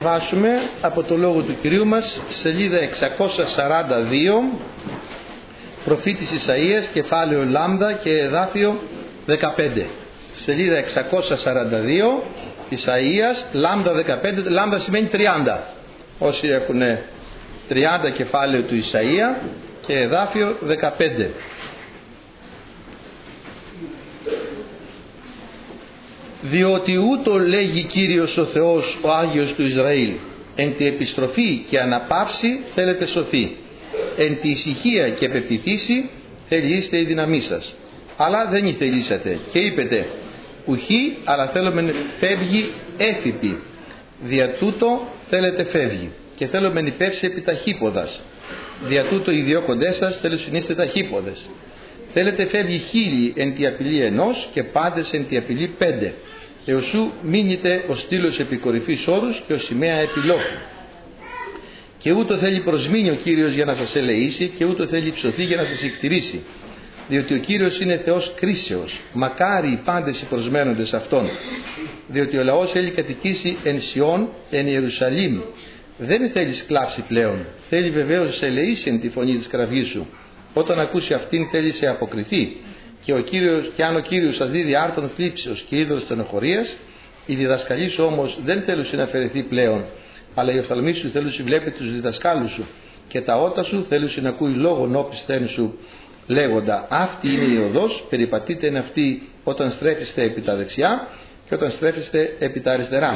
Βάσουμε από το Λόγο του Κυρίου μας, σελίδα 642, προφήτης Ισαΐας, κεφάλαιο Λάμδα και εδάφιο 15. Σελίδα 642, Ισαΐας, Λάμδα 15, Λάμδα σημαίνει 30. Όσοι έχουν 30 κεφάλαιο του Ισαΐα και εδάφιο 15. Διότι ούτω λέγει Κύριος ο Θεός, ο Άγιος του Ισραήλ, εν τη επιστροφή και αναπαύση θέλετε σωθεί, εν τη ησυχία και πεποιθήσει θελείστε η δύναμή σας. Αλλά δεν ηθελήσατε και είπετε ουχή, αλλά θέλουμε φεύγει έφυπη. Δια τούτο θέλετε φεύγει και θέλουμε νηπεύσει επί ταχύποδας. Δια τούτο οι διώκοντές σας θέλουν ταχύποδες. Θέλετε φεύγει χίλιοι εν τη απειλή ενός και πάντες εν τη απειλή 5. Εωσού μείνετε ο στήλος επί κορυφής όρους και ο σημαία επί λόφου. Και ούτω θέλει προσμείνει ο Κύριος για να σας ελεήσει και ούτω θέλει ψωθεί για να σας εκτηρήσει. Διότι ο Κύριος είναι Θεός κρίσεως, μακάρι οι πάντες οι προσμένοντες αυτόν. Διότι ο λαός θέλει κατοικήσει εν Σιών, εν Ιερουσαλήμ. Δεν θέλει σκλάψει πλέον, θέλει βεβαίως σε ελεήσει εν τη φωνή της κραυγής σου. Όταν ακούσει αυτήν θέλει σε αποκριθεί. Και αν ο Κύριος σας δίδει άρτον θλίψεως και είδωρος στενοχωρίας, οι διδασκαλοί σου όμως δεν θέλουν να αφαιρεθεί πλέον, αλλά οι οφθαλμοί σου θέλουν να βλέπει τους διδασκάλους σου, και τα ότα σου θέλουν να ακούει λόγον όπισθεν σου, λέγοντα αυτή είναι η οδός, περιπατείτε εν αυτή όταν στρέφεστε επί τα δεξιά και όταν στρέφεστε επί τα αριστερά.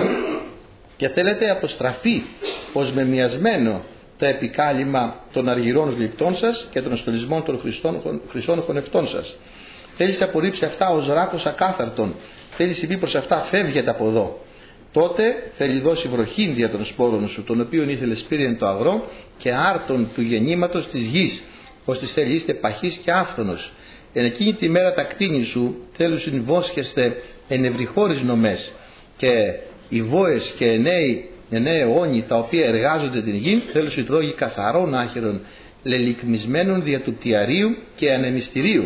Και θέλετε αποστραφεί ως μεμιασμένο το επικάλυμα των αργυρών γλυπτών σας και των στολισμών των χρυσών χωνευτών σας. Θέλεις απορρίψει αυτά ως ράκος ακάθαρτον. Θέλεις πει προς αυτά φεύγετε από εδώ. Τότε θέλει δώσει βροχήν δια των σπόρων σου, τον οποίον ήθελες πήρεν το αγρό και άρτον του γεννήματος της γης, ώστε θέλει είστε παχής και άφθονος. Εν εκείνη τη μέρα τα κτίνη σου θέλουν συμβόσχεστε εν ευρυχώρις νομές, και οι βόες και εννέοι αιώνιοι τα οποία εργάζονται την γη θέλουν συντρόγοι καθαρών άχυρων λελικμισμένων δια του πτιαρίου και ανεμιστηρίου.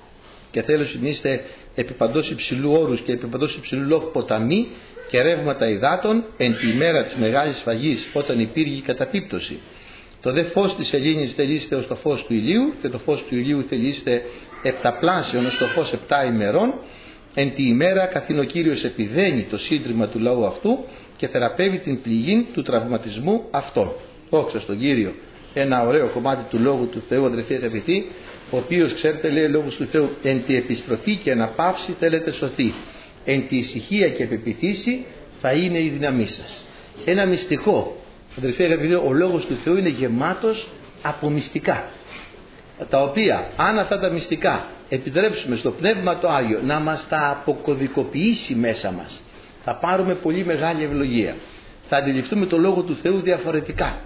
Και θέλω συνείστε επί παντός υψηλού όρους και επί παντός υψηλού λόγου ποταμοί και ρεύματα υδάτων εν τη ημέρα της μεγάλης σφαγής, όταν υπήρχε καταπίπτωση. Το δε φως της σελήνης θελείστε ως το φως του ηλίου, και το φως του ηλίου θελείστε επταπλάσιον ως το φως 7 ημερών, εν τη ημέρα καθήν ο Κύριος επιδένει το σύντριμα του λαού αυτού και θεραπεύει την πληγή του τραυματισμού αυτών. Δόξα στον Κύριο. Ένα ωραίο κομμάτι του Λόγου του Θεού, αδερφοί αγαπητοί, ο οποίος, ξέρετε, λέει ο Λόγος του Θεού, εν τη επιστροφή και αναπαύση θέλετε σωθεί, εν τη ησυχία και πεποιθήσει θα είναι η δύναμή σας. Ένα μυστικό, αδερφοί αγαπητοί, ο Λόγος του Θεού είναι γεμάτος από μυστικά, τα οποία αν αυτά τα μυστικά επιτρέψουμε στο Πνεύμα το Άγιο να μας τα αποκωδικοποιήσει μέσα μας, θα πάρουμε πολύ μεγάλη ευλογία. Θα αντιληφθούμε το Λόγο του Θεού διαφορετικά.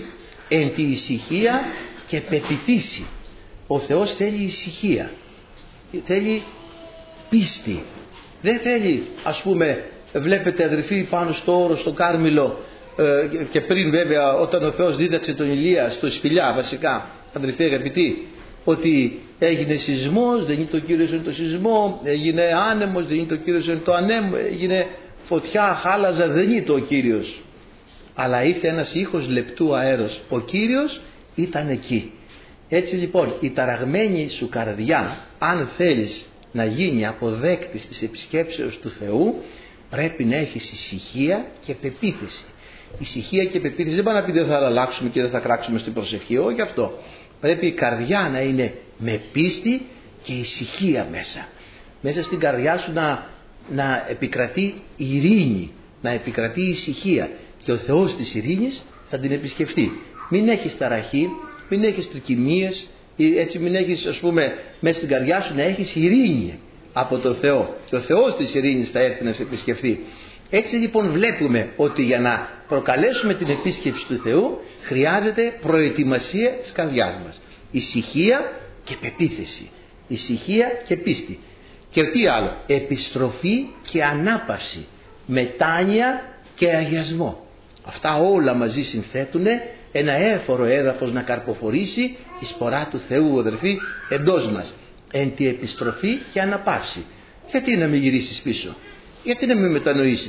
Εν τη ησυχία και πεποιθήσει. Ο Θεός θέλει ησυχία, θέλει πίστη. Δεν θέλει, ας πούμε, βλέπετε αδερφοί πάνω στο όρο, στο Κάρμηλο, και πριν βέβαια όταν ο Θεός δίδαξε τον Ηλία στο Σπηλιά, βασικά αδερφοί αγαπητοί, ότι έγινε σεισμός, δεν είναι το Κύριος εν το σεισμό, έγινε άνεμος, δεν είναι το Κύριος εν το ανέμο, έγινε φωτιά, χάλαζα, δεν είναι το Κύριος. Αλλά ήρθε ένας ήχος λεπτού αέρος, ο Κύριος ήταν εκεί. Έτσι λοιπόν η ταραγμένη σου καρδιά, αν θέλεις να γίνει αποδέκτης της επισκέψεως του Θεού, πρέπει να έχεις ησυχία και πεποίθηση. Ησυχία και πεποίθηση δεν πάνε να πει δεν θα αλλάξουμε και δεν θα κράξουμε στην προσευχή, όχι αυτό. Πρέπει η καρδιά να είναι με πίστη και ησυχία μέσα. Μέσα στην καρδιά σου να επικρατεί ειρήνη, να επικρατεί ησυχία, και ο Θεός της ειρήνης θα την επισκεφτεί. Μην έχεις ταραχή, μην έχεις τρικυμίες, έτσι μην έχεις, ας πούμε, μέσα στην καρδιά σου να έχεις ειρήνη από τον Θεό, και ο Θεός της ειρήνης θα έρθει να σε επισκεφτεί. Έτσι λοιπόν βλέπουμε ότι για να προκαλέσουμε την επίσκεψη του Θεού χρειάζεται προετοιμασία της καρδιάς μας. Ησυχία και πεποίθηση, ησυχία και πίστη. Και τι άλλο? Επιστροφή και ανάπαυση, μετάνοια και αγιασμό. Αυτά όλα μαζί συνθέτουν ένα έφορο έδαφος να καρποφορήσει η σπορά του Θεού, αδερφοί, εντός μας. Εν τη επιστροφή και αναπαύση. Γιατί να μην γυρίσεις πίσω? Γιατί να μην μετανοήσεις?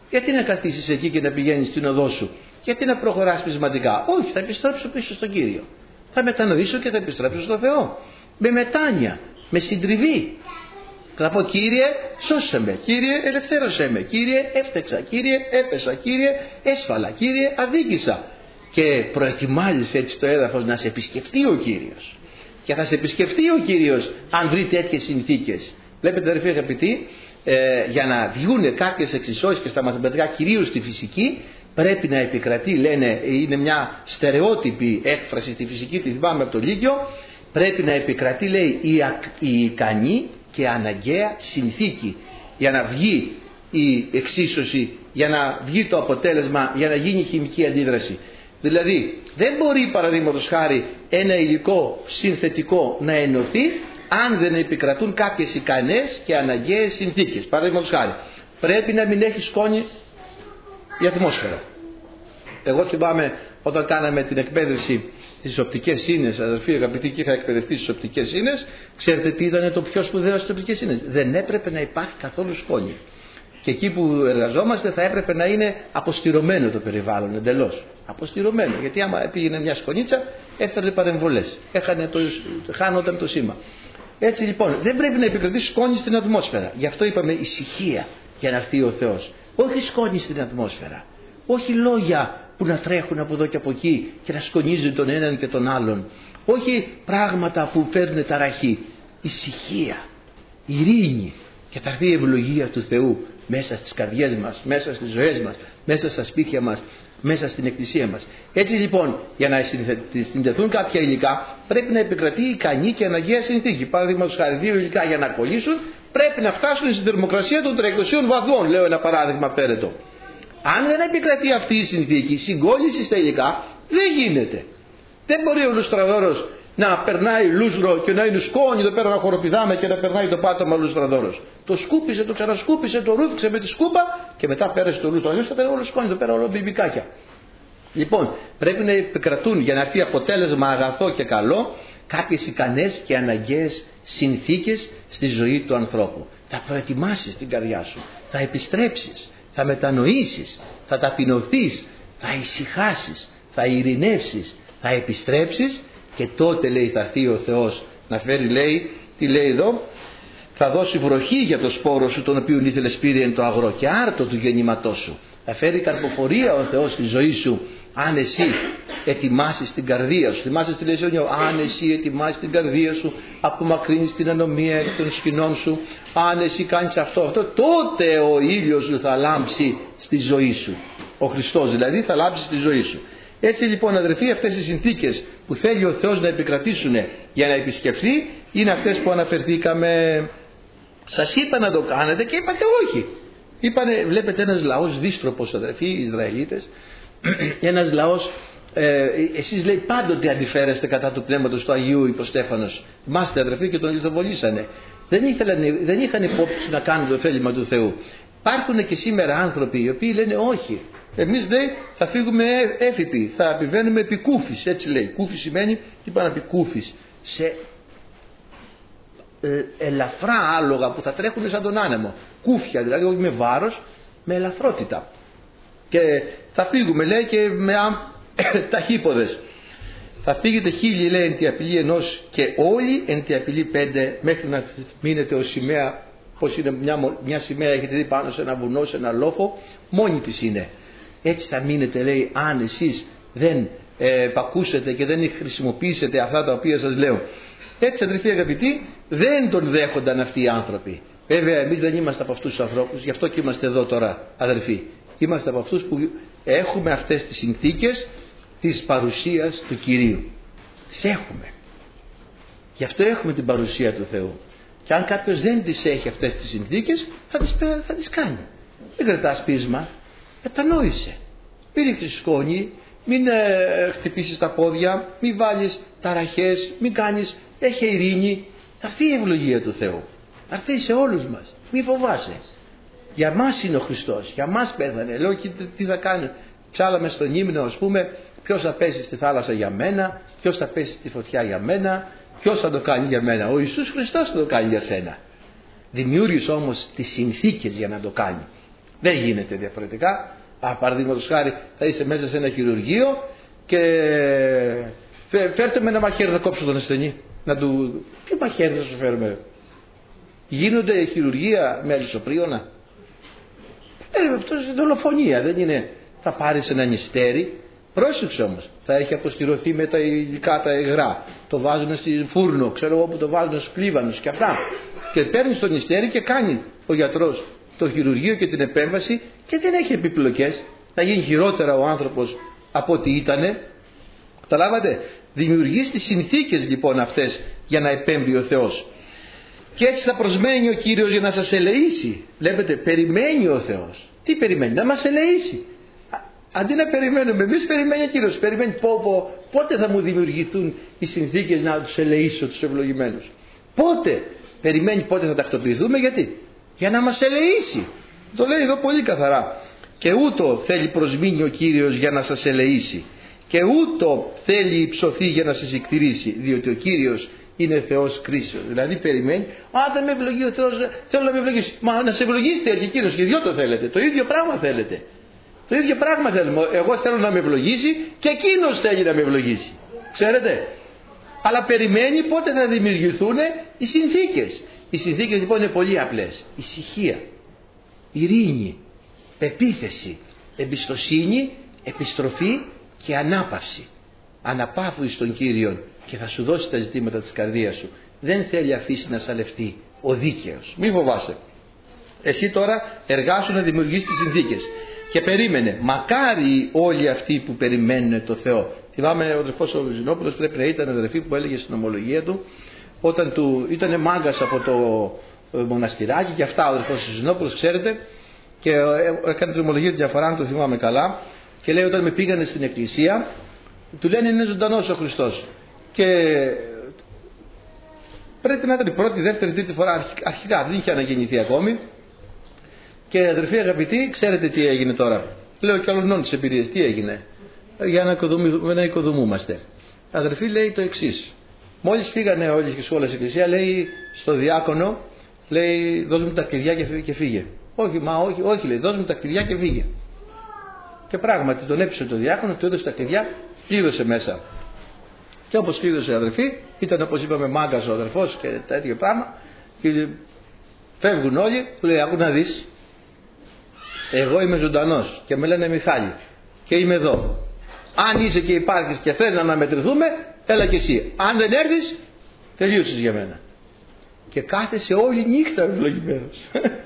Γιατί να καθίσεις εκεί και να πηγαίνεις στην οδό σου? Γιατί να προχωράς πεισματικά? Όχι, θα επιστρέψω πίσω στον Κύριο. Θα μετανοήσω και θα επιστρέψω στον Θεό. Με μετάνοια, με συντριβή. Θα πω, Κύριε, σώσε με, Κύριε, ελευθέρωσέ με, Κύριε, έφτεξα, Κύριε, έπεσα, Κύριε, έσφαλα, Κύριε, αδίκησα. Και προετοιμάζεις έτσι το έδαφος να σε επισκεφτεί ο Κύριος. Και θα σε επισκεφτεί ο Κύριος αν βρει τέτοιες συνθήκες. Βλέπετε, αδερφοί αγαπητοί, για να βγουν κάποιες εξισώσεις και στα μαθηματικά, κυρίως στη φυσική, πρέπει να επικρατεί, λένε, είναι μια στερεότυπη έκφραση στη φυσική, τη θυμάμαι από το Λύκειο, πρέπει να επικρατεί, λέει, η ικανή και αναγκαία συνθήκη για να βγει η εξίσωση, για να βγει το αποτέλεσμα, για να γίνει η χημική αντίδραση. Δηλαδή δεν μπορεί, παραδείγματος χάρη, ένα υλικό συνθετικό να ενωθεί αν δεν επικρατούν κάποιες ικανές και αναγκαίες συνθήκες. Παραδείγματος χάρη, πρέπει να μην έχει σκόνη η ατμόσφαιρα. Εγώ θυμάμαι όταν κάναμε την εκπαίδευση στις οπτικές ίνες, αδελφοί αγαπητοί, και είχα εκπαιδευτεί στις οπτικές ίνες, ξέρετε τι ήταν το πιο σπουδαίο στις οπτικές ίνες? Δεν έπρεπε να υπάρχει καθόλου σκόνη. Και εκεί που εργαζόμαστε θα έπρεπε να είναι αποστηρωμένο το περιβάλλον, εντελώς. Αποστηρωμένο. Γιατί άμα πήγαινε μια σκονίτσα, έφερε παρεμβολές. Χάνονταν το σήμα. Έτσι λοιπόν, δεν πρέπει να επικρατήσει σκόνη στην ατμόσφαιρα. Γι' αυτό είπαμε ησυχία για να έρθει ο Θεός. Όχι σκόνη στην ατμόσφαιρα. Όχι λόγια που να τρέχουν από εδώ και από εκεί και να σκονίζουν τον έναν και τον άλλον. Όχι πράγματα που φέρνουν ταραχή. Ησυχία, ειρήνη. Και θα έρθει η ευλογία του Θεού μέσα στις καρδιές μας, μέσα στις ζωές μας, μέσα στα σπίτια μας, μέσα στην εκκλησία μας. Έτσι λοιπόν, για να συνδεθούν κάποια υλικά, πρέπει να επικρατεί ικανή και αναγκαία συνθήκη. Παραδείγματος χάρη, δύο υλικά για να κολλήσουν πρέπει να φτάσουν στην θερμοκρασία των 300 βαθμών. Λέω ένα παράδειγμα αυθαίρετο. Αν δεν επικρατεί αυτή η συνθήκη, η συγκόλληση στα υλικά δεν γίνεται. Δεν μπορεί ο λουστραδόρος να περνάει λούστρο και να είναι σκόνη εδώ πέρα να χοροπηδάμε και να περνάει το πάτωμα ο λουστραδόρος. Το σκούπισε, το ξανασκούπισε, το ρούφηξε με τη σκούπα και μετά πέρασε το λούστρο. Αλλιώς θα πέρασε όλο σκόνη, εδώ πέρα όλο μπιμπικάκια. Λοιπόν, πρέπει να επικρατούν για να έρθει αποτέλεσμα αγαθό και καλό κάποιες ικανές και αναγκαίες συνθήκες στη ζωή του ανθρώπου. Θα προετοιμάσεις την καρδιά σου, θα επιστρέψεις, θα μετανοήσεις, θα ταπεινωθείς, θα ησυχάσεις, θα ειρηνεύσεις, θα επιστρέψεις και τότε, λέει, θα έρθει ο Θεός να φέρει, λέει, τι λέει εδώ, θα δώσει βροχή για το σπόρο σου τον οποίον ήθελες πήρε εν το αγρό και άρτο του γεννήματός σου. Θα φέρει καρποφορία ο Θεός στη ζωή σου αν εσύ ετοιμάσεις την καρδία σου. Θυμάσαι στη Λεσσόνιο, αν εσύ ετοιμάσεις την καρδία σου, απομακρύνεις την ανομία των σκηνών σου, αν εσύ κάνεις αυτό, τότε ο ήλιος σου θα λάμψει στη ζωή σου. Ο Χριστός δηλαδή θα λάμψει στη ζωή σου. Έτσι λοιπόν, αδερφοί, αυτές οι συνθήκες που θέλει ο Θεός να επικρατήσουν για να επισκεφθεί είναι αυτές που αναφερθήκαμε. Σας είπα να το κάνετε και είπατε όχι. Είπανε, βλέπετε, ένας λαός δύστροπος, αδερφοί, οι Ισραηλίτες, ένας λαός, εσείς, λέει, πάντοτε αντιφέρεστε κατά του πνεύματος του Αγίου, είπε ο Στέφανος. Θυμάστε, αδερφοί, και τον λιθοβολήσανε. Δεν είχαν υπόψη να κάνουν το θέλημα του Θεού. Υπάρχουν και σήμερα άνθρωποι οι οποίοι λένε όχι. Εμείς, λέει, θα φύγουμε έφυποι, θα επιβαίνουμε επί κούφης, έτσι λέει. Κούφη σημαίνει, τι είπα να πει κούφης, σε ελαφρά άλογα που θα τρέχουν σαν τον άνεμο. Κούφια δηλαδή, όχι με βάρος, με ελαφρότητα. Και θα φύγουμε, λέει, και με ταχύποδες. Θα φύγετε 1000, λέει, εν τη απειλή 1 και όλοι εν τη απειλή 5, μέχρι να μείνετε ως σημαία. Πως είναι μια σημαία, έχετε δει πάνω σε ένα βουνό, σε ένα λόφο, μόνη της είναι. Έτσι θα μείνετε, λέει, αν εσείς δεν πακούσετε και δεν χρησιμοποιήσετε αυτά τα οποία σας λέω. Έτσι, αδελφοί αγαπητοί, δεν τον δέχονταν αυτοί οι άνθρωποι. Βέβαια, εμείς δεν είμαστε από αυτούς τους ανθρώπους, γι' αυτό και είμαστε εδώ τώρα, αδελφοί. Είμαστε από αυτούς που έχουμε αυτές τις συνθήκες της παρουσίας του Κυρίου. Τις έχουμε. Γι' αυτό έχουμε την παρουσία του Θεού. Και αν κάποιος δεν τις έχει αυτές τις συνθήκες, θα τις κάνει. Δεν κρατάς πείσμα, μετανόησε. Μην ρίξεις σκόνη, μην χτυπήσεις τα πόδια, μην βάλεις ταραχές, μην κάνεις, έχει ειρήνη. Θα έρθει η ευλογία του Θεού. Θα έρθει σε όλους μας. Μην φοβάσαι. Για μας είναι ο Χριστός, για μας πέθανε. Λέω και τι θα κάνει. Ψάλαμε στον ύμνο, ας πούμε, ποιος θα πέσει στη θάλασσα για μένα, ποιος θα πέσει στη φωτιά για μένα, ποιος θα το κάνει για μένα. Ο Ιησούς Χριστός θα το κάνει για σένα. Δημιούργησε όμως τις συνθήκες για να το κάνει. Δεν γίνεται διαφορετικά. Παραδείγματος χάρη, θα είσαι μέσα σε ένα χειρουργείο και φέρτε με ένα μαχαίρι να κόψω τον ασθενή. Τι μαχαίρι θα σου φέρουμε? Γίνονται χειρουργία με αλυσοπρίωνα? Αυτό είναι δολοφονία, δεν είναι? Θα πάρεις ένα νηστέρι, πρόσεξε όμως, θα έχει αποστηρωθεί με τα υλικά τα υγρά, το βάζουν στη φούρνο, ξέρω εγώ που το βάζουν στους πλήβανους και αυτά, και παίρνεις το νηστέρι και κάνει ο γιατρός το χειρουργείο και την επέμβαση και δεν έχει επιπλοκές. Θα γίνει χειρότερα ο άνθρωπος από ό,τι ήτανε. Καταλάβατε? Δημιουργείς τις συνθήκες λοιπόν αυτές για να επέμβει ο Θεός. Και έτσι θα προσμένει ο Κύριος για να σας ελεήσει. Βλέπετε, περιμένει ο Θεός. Τι περιμένει? Να μας ελεήσει. Αντί να περιμένουμε εμείς, περιμένει ο Κύριος. Περιμένει πότε θα μου δημιουργηθούν οι συνθήκες να τους ελεήσω τους ευλογημένους. Πότε? Περιμένει πότε θα τακτοποιηθούμε. Γιατί? Για να μας ελεήσει. Το λέει εδώ πολύ καθαρά. Και ούτω θέλει προσμείνει ο Κύριος για να σας ελεήσει. Και ούτω θέλει υψωθεί για να σας εκτηρήσει. Διότι ο Κύριος είναι Θεός κρίσεως. Δηλαδή περιμένει, δεν με ευλογεί ο Θεός, θέλω να με ευλογήσει. Μα να σε ευλογήσει και Κύριος, και δυο το θέλετε. Το ίδιο πράγμα θέλετε. Το ίδιο πράγμα θέλουμε. Εγώ θέλω να με ευλογήσει και εκείνος θέλει να με ευλογήσει. Ξέρετε. Αλλά περιμένει πότε θα δημιουργηθούν οι συνθήκες. Οι συνθήκες λοιπόν είναι πολύ απλές. Ησυχία, ειρήνη, πεποίθηση, εμπιστοσύνη, επιστροφή και ανάπαυση. Αναπαύου εις τον Κύριον και θα σου δώσει τα ζητήματα της καρδίας σου. Δεν θέλει αφήσει να σαλευτεί ο δίκαιος. Μη φοβάσαι. Εσύ τώρα εργάσου να δημιουργήσεις τις συνθήκες. Και περίμενε. Μακάρι όλοι αυτοί που περιμένουν το Θεό. Θυμάμαι ο αδερφός ο Ζηνόπουλος, πρέπει να ήταν αδερφή που έλεγε στην ομολογία του, όταν του ήταν μάγκας από το μοναστηράκι και αυτά, ο αδερφός ο Ζηνόπουλος, ξέρετε, και έκανε την ομολογία του διαφορά, αν το θυμάμαι καλά, και λέει όταν με πήγανε στην εκκλησία, του λένε είναι ζωντανός ο Χριστός. Και πρέπει να ήταν η πρώτη, δεύτερη, τρίτη φορά, αρχικά δεν είχε αναγεννηθεί ακόμη. Και αδερφοί αγαπητοί, ξέρετε τι έγινε τώρα? Λέω κι άλλων τις εμπειρίες, τι έγινε? Για να οικοδομούμαστε. Αδερφοί, λέει το εξής. Μόλις φύγανε όλοι και όλες η εκκλησία, λέει στο διάκονο, λέει δώσ' μου τα κλειδιά και φύγε. Όχι, λέει, δώσ' μου τα κλειδιά και φύγε. Και πράγματι τον έπεισε το διάκονο, του έδωσε τα κλειδιά, κλείδωσε μέσα. Και όπως κλείδωσε αδερφοί, ήταν όπως είπαμε μάγκας ο αδερφός και τέτοιο πράγμα, και φεύγουν όλοι, του λέει άκου να δεις, εγώ είμαι ζωντανός και με λένε Μιχάλη και είμαι εδώ. Αν είσαι και υπάρχεις και θες να αναμετρηθούμε, έλα και εσύ. Αν δεν έρθεις, τελείωσες για μένα. Και κάθεσε όλη νύχτα ευλογημένος.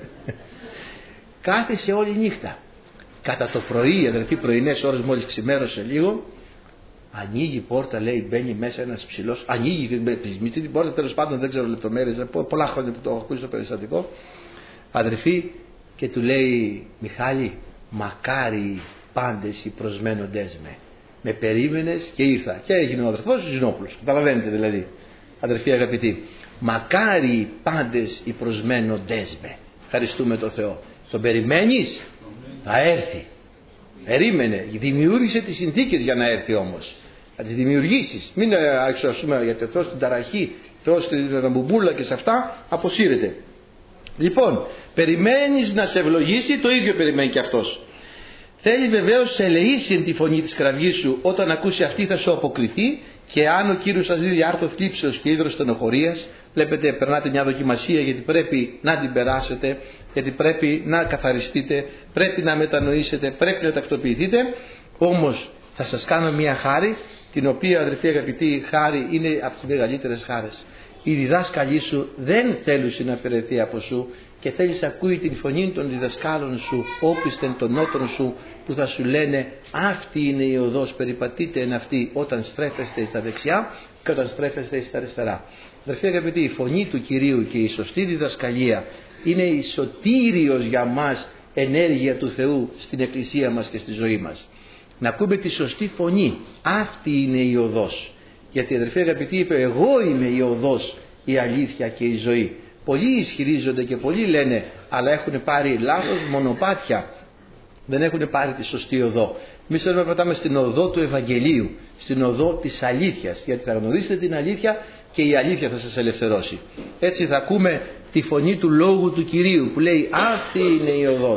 Κάθεσε όλη νύχτα. Κατά το πρωί, αδερφοί, πρωινές ώρες, μόλις ξημέρωσε λίγο, ανοίγει η πόρτα, λέει, μπαίνει μέσα ένας ψηλός, ανοίγει την πόρτα, τέλος πάντων δεν ξέρω λεπτομέρειες, πολλά χρόνια που το έχω ακούσει στο περιστατικό, αδερφοί, και του λέει Μιχάλη, μακάρι πάντες οι προσμένοντές με περίμενες και ήρθα. Και έγινε ο αδερφός ο Ζηνόπουλος, καταλαβαίνετε δηλαδή, αδερφοί αγαπητοί, μακάρι πάντες οι προσμένοντές με. Ευχαριστούμε τον Θεό. Τον περιμένεις? Θα έρθει. Περίμενε, δημιούργησε τις συνθήκες για να έρθει όμως. Θα τις δημιουργήσεις. Μην αξιώσουμε γιατί ο Θεός την ταραχή, ο Θεός την ραμπουμπούλα και σε αυτά αποσύρεται. Λοιπόν, περιμένεις να σε ευλογήσει, το ίδιο περιμένει και αυτός. Θέλει βεβαίως σε ελεήσει τη φωνή της κραυγής σου, όταν ακούσει αυτή θα σου αποκριθεί, και αν ο Κύριος σας δίδει άρθρο θλίψεως και ίδρος στενοχωρίας, βλέπετε περνάτε μια δοκιμασία γιατί πρέπει να την περάσετε, γιατί πρέπει να καθαριστείτε, πρέπει να μετανοήσετε, πρέπει να τακτοποιηθείτε, όμως θα σας κάνω μια χάρη, την οποία αδερφοί αγαπητοί χάρη είναι από τις μεγαλύτερες χάρες. Οι διδάσκαλοι σου δεν θέλουν να αφαιρεθεί από σου και θέλεις ακούει την φωνή των διδασκάλων σου, όπισθεν των νότων σου, που θα σου λένε αυτή είναι η οδός, περιπατείτε εν αυτή, όταν στρέφεστε στα δεξιά και όταν στρέφεστε στα αριστερά. Αδερφοί αγαπητοί, η φωνή του Κυρίου και η σωστή διδασκαλία είναι η σωτήριος για μας ενέργεια του Θεού στην εκκλησία μας και στη ζωή μας. Να ακούμε τη σωστή φωνή, αυτή είναι η οδός. Γιατί αδερφοί αγαπητοί είπε, εγώ είμαι η οδός, η αλήθεια και η ζωή. Πολλοί ισχυρίζονται και πολλοί λένε, αλλά έχουν πάρει λάθος μονοπάτια. Δεν έχουν πάρει τη σωστή οδό. Εμείς θέλουμε να πατάμε στην οδό του Ευαγγελίου, στην οδό της αλήθειας, γιατί θα γνωρίσετε την αλήθεια και η αλήθεια θα σας ελευθερώσει. Έτσι θα ακούμε τη φωνή του Λόγου του Κυρίου που λέει αυτή είναι η οδός.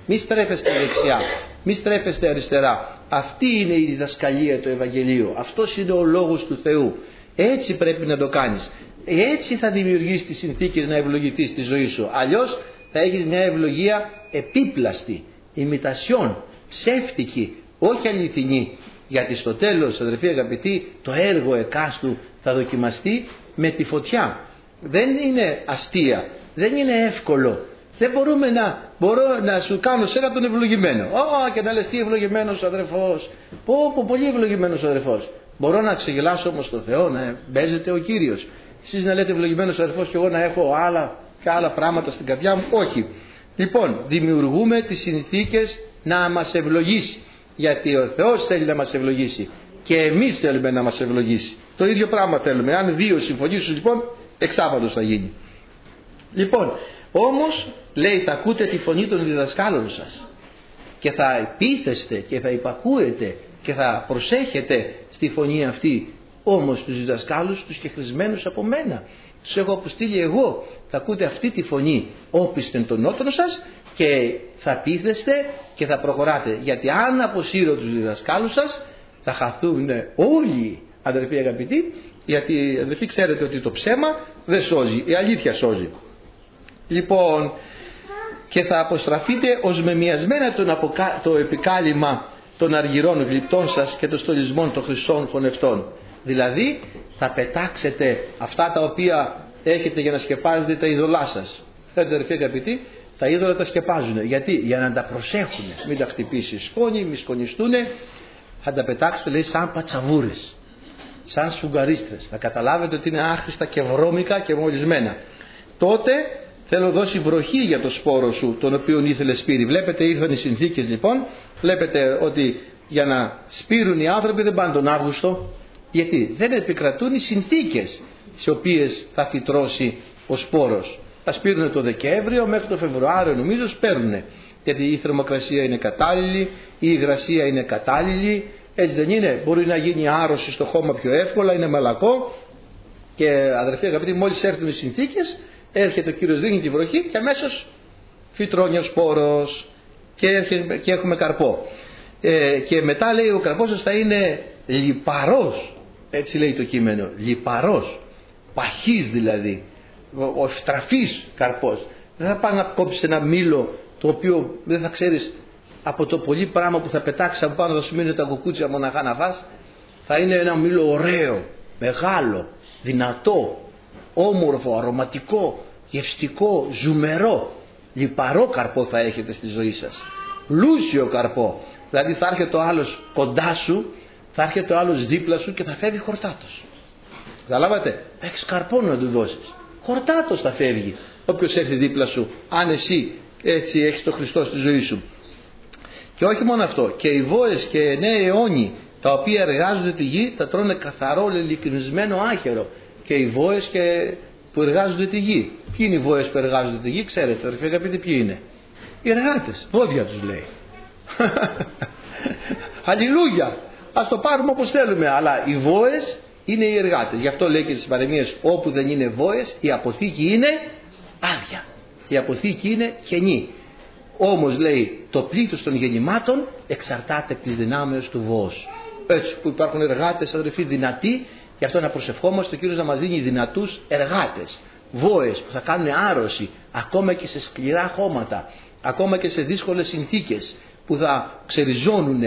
μη στρέφεστε δεξιά, μη στρέφεστε αριστερά. Αυτή είναι η διδασκαλία του Ευαγγελίου. Αυτός είναι ο λόγος του Θεού. Έτσι πρέπει να το κάνεις. Έτσι θα δημιουργήσεις τις συνθήκες να ευλογηθείς στη ζωή σου. Αλλιώς θα έχεις μια ευλογία επίπλαστη, ημιτασιόν, ψεύτικη, όχι αληθινή. Γιατί στο τέλος, αδερφοί αγαπητοί, το έργο εκάστου θα δοκιμαστεί με τη φωτιά. Δεν είναι αστεία, δεν είναι εύκολο. Δεν μπορώ να σου κάνω σένα τον ευλογημένο. Και να λες τι ευλογημένος αδερφός. Πολύ ευλογημένος αδερφός. Μπορώ να ξεγελάσω όμως τον Θεό, να παίζεται ο Κύριος. Εσείς να λέτε ευλογημένος αδερφός και εγώ να έχω άλλα πράγματα στην καρδιά μου. Όχι. Λοιπόν, δημιουργούμε τις συνθήκες να μας ευλογήσει. Γιατί ο Θεός θέλει να μας ευλογήσει. Και εμείς θέλουμε να μας ευλογήσει. Το ίδιο πράγμα θέλουμε. Αν δύο συμφωνήσουν λοιπόν, εξάπαντος θα γίνει. Λοιπόν, όμως λέει θα ακούτε τη φωνή των διδασκάλων σας και θα επίθεστε και θα υπακούετε και θα προσέχετε στη φωνή αυτή. Όμως τους διδασκάλους τους και χρησμένους από μένα τους έχω αποστείλει εγώ. Θα ακούτε αυτή τη φωνή όπισθεν των νότων σας και θα πείθεστε και θα προχωράτε. Γιατί αν αποσύρω τους διδασκάλους σας θα χαθούν όλοι, αδερφοί αγαπητοί. Γιατί αδερφοί ξέρετε ότι το ψέμα δεν σώζει, η αλήθεια σώζει. Λοιπόν, και θα αποστραφείτε ως μεμιασμένα το επικάλυμα των αργυρών γλυπτών σας και των στολισμών των χρυσών χωνευτών. Δηλαδή θα πετάξετε αυτά τα οποία έχετε για να σκεπάζετε τα είδωλά σας. Φέρετε αδερφοί αγαπητοί, τα είδωλα τα σκεπάζουν. Γιατί? Για να τα προσέχουν. Μην τα χτυπήσει σκόνη, μη σκονιστούνε. Θα τα πετάξετε λέει σαν πατσαβούρες, σαν σφουγγαρίστρες. Θα καταλάβετε ότι είναι άχρηστα και βρώμικα και μολυσμένα. Τότε θέλω δώσει βροχή για το σπόρο σου, τον οποίο ήθελε σπείρει. Βλέπετε, ήρθαν οι συνθήκες λοιπόν. Βλέπετε ότι για να σπείρουν οι άνθρωποι δεν πάνε τον Αύγουστο. Γιατί δεν επικρατούν οι συνθήκες τις οποίες θα φυτρώσει ο σπόρος. Θα σπείρουν το Δεκέμβριο, μέχρι το Φεβρουάριο νομίζω σπέρνουν. Γιατί η θερμοκρασία είναι κατάλληλη, η υγρασία είναι κατάλληλη. Έτσι δεν είναι? Μπορεί να γίνει άρρωση στο χώμα πιο εύκολα, είναι μαλακό. Και αδερφοί αγαπητοί, μόλις έρθουν οι συνθήκες, έρχεται ο Κύριος, δίνει τη βροχή και αμέσως φυτρώνει ο σπόρος και έχουμε καρπό. Και μετά λέει ο καρπός σας θα είναι λιπαρός, έτσι λέει το κείμενο, λιπαρός, παχής δηλαδή, ο ευτραφής καρπός. Δεν θα πάει να κόψεις ένα μήλο το οποίο δεν θα ξέρεις από το πολύ πράγμα που θα πετάξεις από πάνω, θα σου μείνουν τα κουκούτσια μοναχά να φας. Θα είναι ένα μήλο ωραίο, μεγάλο, δυνατό, όμορφο, αρωματικό, γευστικό, ζουμερό. Λιπαρό καρπό θα έχετε στη ζωή σας. Λούσιο καρπό. Δηλαδή θα έρχεται ο άλλος κοντά σου, θα έρχεται ο άλλος δίπλα σου και θα φεύγει χορτάτος. Καταλάβατε? Έχεις καρπό να του δώσεις. Χορτάτος θα φεύγει όποιος έρθει δίπλα σου, αν εσύ έτσι έχεις τον Χριστό στη ζωή σου. Και όχι μόνο αυτό, και οι βόες και νέοι αιώνιοι τα οποία εργάζονται τη γη θα τρώνε καθαρό λελικρινισμένο άχαιρο. Και οι βόες που εργάζονται τη γη. Ποιοι είναι οι βόες που εργάζονται τη γη? Ξέρετε αδερφοί αγαπητοί ποιοι είναι? Οι εργάτες, βόδια τους λέει. Αλληλούια, ας το πάρουμε όπως θέλουμε, αλλά οι βόες είναι οι εργάτες. Γι' αυτό λέει και στις παροιμίες, όπου δεν είναι βόες η αποθήκη είναι άδεια, η αποθήκη είναι κενή. Όμως λέει το πλήθος των γεννημάτων εξαρτάται από τις δυνάμεις του βόους. Έτσι που υπάρχουν εργάτες αδερφοί δυνατοί, γι' αυτό να προσευχόμαστε ο Κύριος να μας δίνει δυνατούς εργάτες, βόες που θα κάνουν άρρωση ακόμα και σε σκληρά χώματα, ακόμα και σε δύσκολες συνθήκες, που θα ξεριζώνουν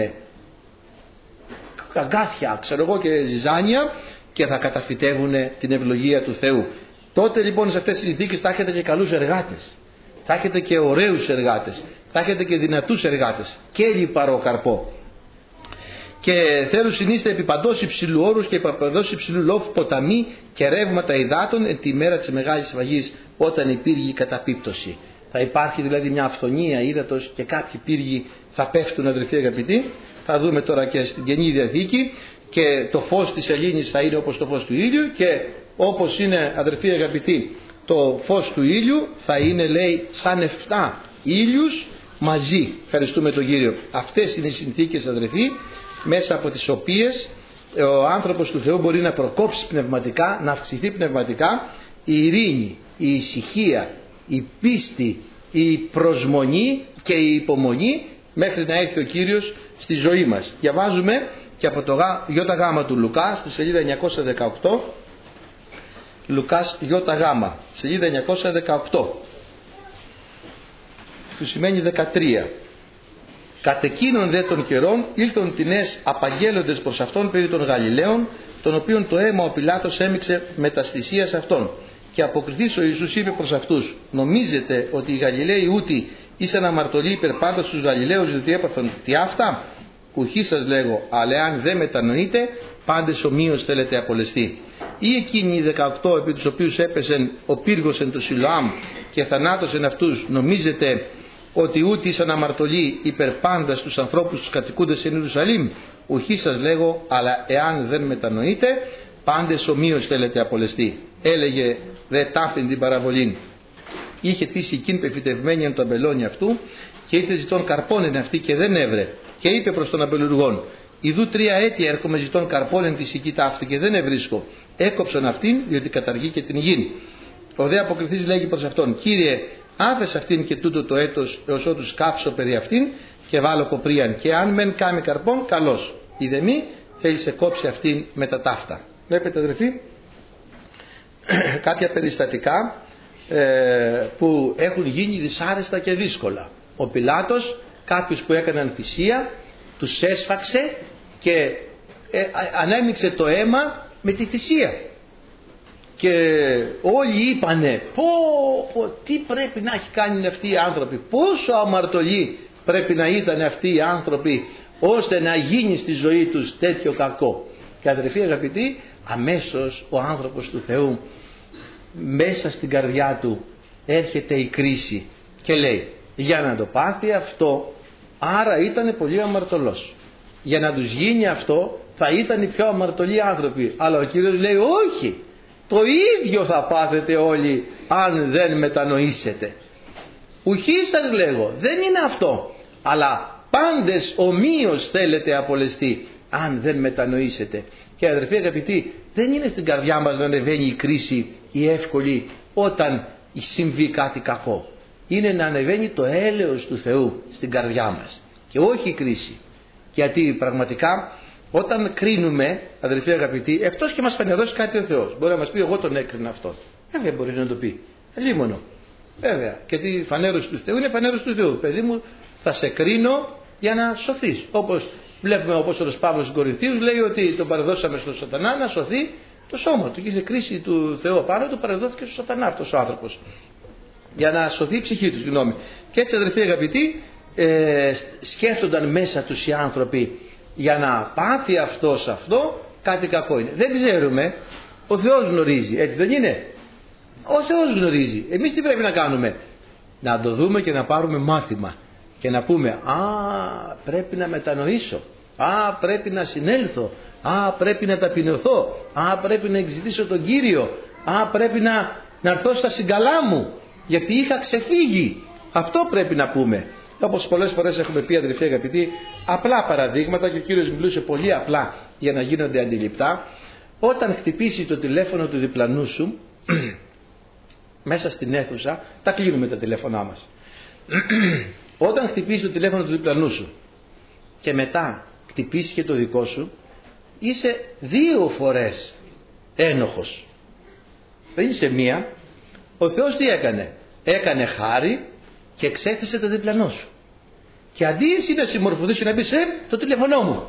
αγκάθια, ξέρω εγώ, και ζυζάνια και θα καταφυτεύουν την ευλογία του Θεού. Τότε λοιπόν σε αυτές τις συνθήκες θα έχετε και καλούς εργάτες, θα έχετε και ωραίους εργάτες, θα έχετε και δυνατούς εργάτες και λιπαρό καρπό. Και θέλουν συνείστε επί παντός υψηλού όρους και επί παντός υψηλού λόφου ποταμοί και ρεύματα υδάτων τη μέρα της μεγάλης σφαγής, όταν η πύργη καταπίπτωση. Θα υπάρχει δηλαδή μια αυθονία ύδατος και κάποιοι πύργοι θα πέφτουν αδελφοί αγαπητοί. Θα δούμε τώρα και στην Καινή Διαθήκη, και το φως της σελήνης θα είναι όπως το φως του ήλιου, και όπως είναι αδελφοί αγαπητοί το φως του ήλιου θα είναι λέει σαν 7 ήλιους μαζί. Ευχαριστούμε τον Κύριο. Αυτές είναι οι συνθήκες αδελφοί μέσα από τις οποίες ο άνθρωπος του Θεού μπορεί να προκόψει πνευματικά, να αυξηθεί πνευματικά η ειρήνη, η ησυχία, η πίστη, η προσμονή και η υπομονή μέχρι να έρθει ο Κύριος στη ζωή μας. Διαβάζουμε και από το ΙΓ του Λουκά στη σελίδα 918. Λουκάς ΙΓ, σελίδα 918, που σημαίνει 13. Κατ' εκείνον δε των καιρών ήλθον τινές απαγγέλλοντες προς αυτόν περί των Γαλιλαίων, τον οποίον το αίμα ο Πιλάτος έμιξε μεταστησίας αυτών. Και αποκριθείς ο Ιησούς είπε προς αυτούς: νομίζετε ότι οι Γαλιλαίοι ούτι ήσαν αμαρτωλοί υπερ πάντα στους Γαλιλαίους, διότι έπαθαν τι αυτά? Ουχή σας λέγω, αλλά αν δεν μετανοείτε, πάντες ομοίως θέλετε απολεστεί. Ή εκείνοι οι 18 επί τους οποίους έπεσεν ο πύργος εν το Σιλοάμ και θανάτωσεν αυτούς, νομίζετε ότι ούτι ήσαν αμαρτωλοί υπερ πάντα στους ανθρώπους τους κατοικούντες εν Ιερουσαλήμ? Ουχή σας λέγω, αλλά εάν δεν μετανοείτε, πάντες ομοίως θέλετε απολεστεί. Έλεγε δε ταύτην την παραβολήν. Είχε τύσει εκείνη πεφυτευμένη εν το αμπελόνι αυτού, και ήρθε ζητών καρπών εν αυτή και δεν έβρε. Και είπε προς τον αμπελουργόν: ιδού 3 έτη έρχομαι ζητών καρπών εν τη σική ταύτη και δεν ευρίσκω. Έκοψον αυτήν, διότι καταργεί και την γην. Ο δε αποκριθής λέγει προς αυτόν: Κύριε, άφες αυτήν και τούτο το έτος έως ότου σκάψω περί αυτήν και βάλω κοπρίαν. Και αν μεν κάμει καρπών, καλώς. Η δε μη θέλει σε κόψει αυτήν με τα ταύτα. Βλέπετε, αδερφοί, κάποια περιστατικά που έχουν γίνει δυσάρεστα και δύσκολα. Ο Πιλάτος, κάποιους που έκαναν θυσία, τους έσφαξε και ανέμειξε το αίμα με τη θυσία. Και όλοι είπανε: τι πρέπει να έχει κάνει αυτοί οι άνθρωποι, πόσο αμαρτωλοί πρέπει να ήταν αυτοί οι άνθρωποι, ώστε να γίνει στη ζωή τους τέτοιο κακό. Και αδερφοί αγαπητοί, αμέσως ο άνθρωπος του Θεού, μέσα στην καρδιά του έρχεται η κρίση και λέει: για να το πάθει αυτό, άρα ήταν πολύ αμαρτωλός. Για να τους γίνει αυτό, θα ήταν οι πιο αμαρτωλοί άνθρωποι. Αλλά ο Κύριος λέει: όχι, το ίδιο θα πάθετε όλοι αν δεν μετανοήσετε. Ουχή σας λέγω, δεν είναι αυτό, αλλά πάντες ομοίως θέλετε απολεστεί αν δεν μετανοήσετε. Και αδερφοί αγαπητοί, δεν είναι στην καρδιά μας να ανεβαίνει η κρίση η εύκολη όταν συμβεί κάτι κακό. Είναι να ανεβαίνει το έλεος του Θεού στην καρδιά μας και όχι η κρίση. Γιατί πραγματικά όταν κρίνουμε, αδερφοί αγαπητοί, εκτός και μας φανερώσει κάτι ο Θεός, μπορεί να μας πει: εγώ τον έκρινα αυτόν. Βέβαια μπορεί να το πει, λίμωνο. Βέβαια, γιατί η φανέρωση του Θεού είναι φανέρωση του Θεού. Παιδί μου, θα σε κρίνω για να σωθείς. Όπως βλέπουμε ο Απόστολος Παύλος στους Κορινθίους λέει ότι τον παραδώσαμε στον Σατανά να σωθεί το σώμα του. Και είχε κρίση του Θεού πάνω του, παραδόθηκε στον Σατανά αυτός ο άνθρωπος. Για να σωθεί η ψυχή του, συγγνώμη. Και έτσι, αδερφοί αγαπητοί, σκέφτονταν μέσα τους οι άνθρωποι, για να πάθει αυτός αυτό, κάτι κακό είναι. Δεν ξέρουμε, ο Θεός γνωρίζει, έτσι δεν είναι? Ο Θεός γνωρίζει. Εμείς τι πρέπει να κάνουμε? Να το δούμε και να πάρουμε μάθημα και να πούμε: πρέπει να μετανοήσω, πρέπει να συνέλθω, πρέπει να ταπεινωθώ, πρέπει να εξητήσω τον Κύριο, πρέπει να έρθω στα συγκαλά μου, γιατί είχα ξεφύγει. Αυτό πρέπει να πούμε. Όπως πολλές φορές έχουμε πει, αδελφοί αγαπητοί, απλά παραδείγματα, και ο Κύριος μιλούσε πολύ απλά για να γίνονται αντιληπτά. Όταν χτυπήσει το τηλέφωνο του διπλανού σου μέσα στην αίθουσα, τα κλείνουμε τα τηλέφωνά μας. Όταν χτυπήσει το τηλέφωνο του διπλανού σου και μετά χτυπήσει και το δικό σου, είσαι 2 φορές ένοχος. Δεν είσαι μία. Ο Θεός τι έκανε? Έκανε χάρη και εξέθεσε το διπλανό σου. Και αντί εσύ να συμμορφωθείς και να πεις: το τηλέφωνό μου,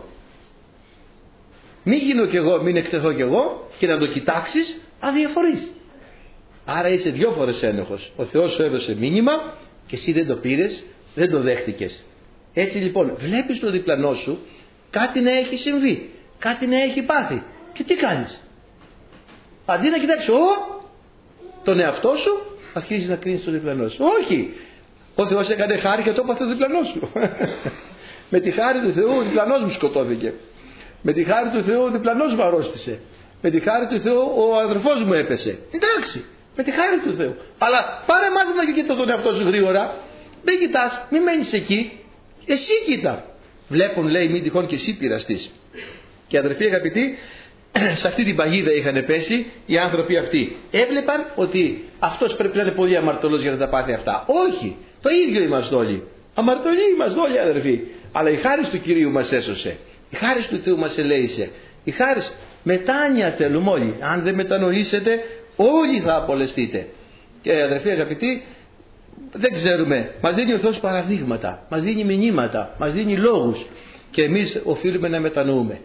μην γίνω κι εγώ, μην εκτεθώ κι εγώ, και να το κοιτάξεις, αδιαφορείς. Άρα είσαι 2 φορές ένοχος. Ο Θεός σου έδωσε μήνυμα και εσύ δεν το πήρες, δεν το δέχτηκες. Έτσι λοιπόν, βλέπεις το διπλανό σου, κάτι να έχει συμβεί, κάτι να έχει πάθει, και τι κάνεις? Αντί να κοιτάξεις τον εαυτό σου, αρχίζεις να κρίνεις τον διπλανό σου. Όχι! Ο Θεός έκανε χάρη και το έπαθε το διπλανό σου. Με τη χάρη του Θεού ο διπλανός μου σκοτώθηκε. Με τη χάρη του Θεού ο διπλανός μου αρρώστησε. Με τη χάρη του Θεού ο αδερφός μου έπεσε. Εντάξει, με τη χάρη του Θεού. Αλλά πάρε μάθημα και κοίτα τον εαυτό σου γρήγορα. Δεν κοιτάς, μην μένεις εκεί. Εσύ κοίτα. Βλέπουν, λέει, μην τυχόν και εσύ πειραστείς. Και αδερφοί αγαπητοί, σε αυτή την παγίδα είχαν πέσει οι άνθρωποι αυτοί. Έβλεπαν ότι αυτός πρέπει να είναι πολύ αμαρτωλός για να τα πάθει αυτά. Όχι. Το ίδιο είμαστε όλοι. Αμαρτωλοί είμαστε όλοι, αδερφοί. Αλλά η χάρις του Κυρίου μας έσωσε. Η χάρις του Θεού μας ελέησε. Η χάρις, μετάνοια θέλουμε όλοι. Αν δεν μετανοήσετε, όλοι θα απολεστείτε. Και αδερφοί αγαπητοί, δεν ξέρουμε. Μας δίνει ο Θεός παραδείγματα, μας δίνει μηνύματα, μας δίνει λόγους. Και εμείς οφείλουμε να μετανοούμε.